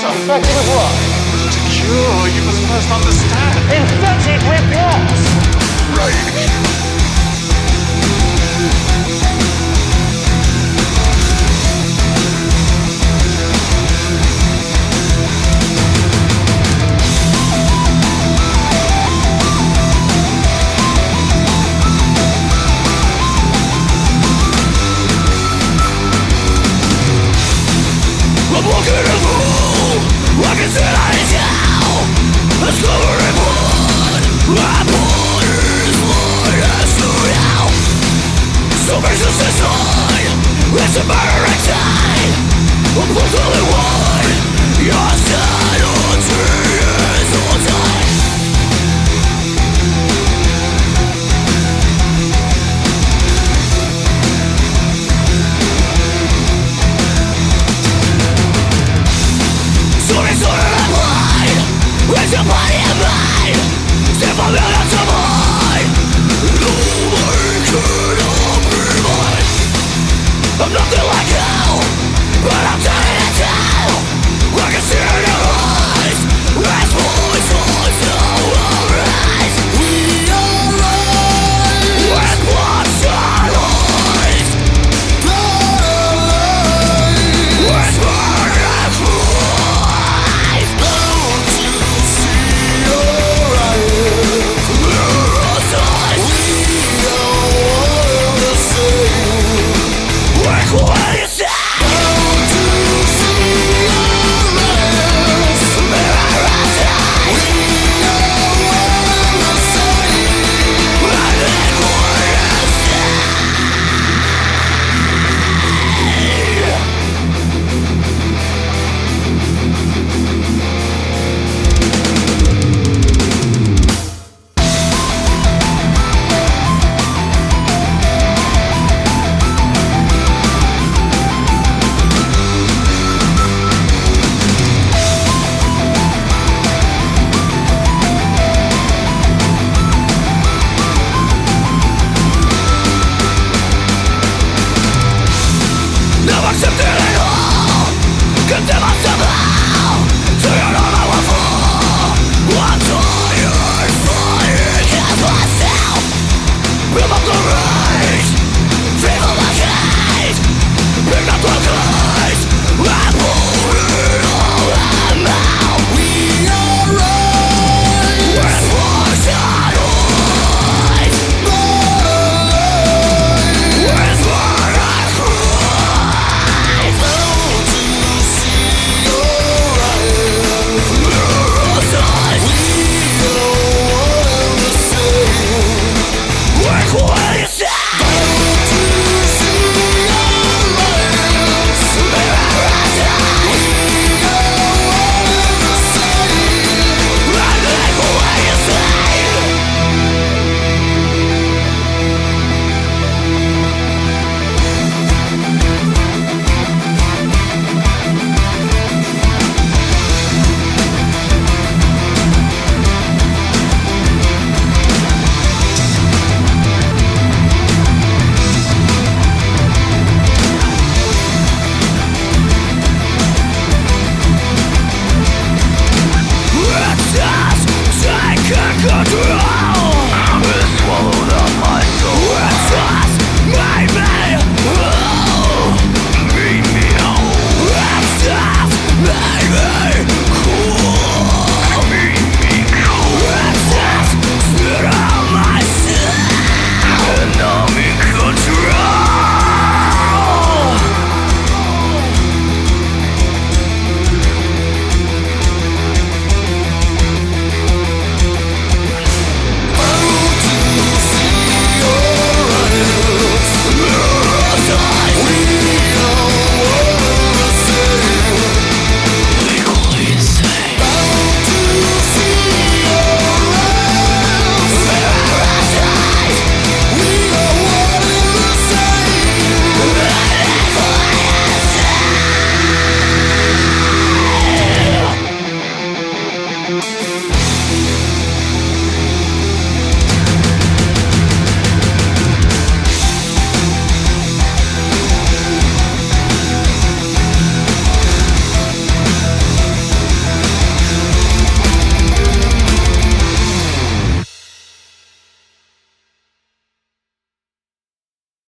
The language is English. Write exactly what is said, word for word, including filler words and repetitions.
Infected with what? To cure, you must first understand. Infected with what? Rage. I'm walking in a fool. I can see that it's hell. It's covered in blood. My blood is blood as through now. So vicious inside. It's a murdering time. I'm both only one. Your sanity is all time. It's your body and mind. Step on me out to mine. Nobody cannot be mine. I'm nothing like you, but I'm turning it down. I can see it in your eyes. As voice on our eyes. We are alive. With bloodshot eyes. Alive. With burning eyes. What you say? Don't you see our eyes? Mirror us eyes. We are one the same. I think what you say. Accepted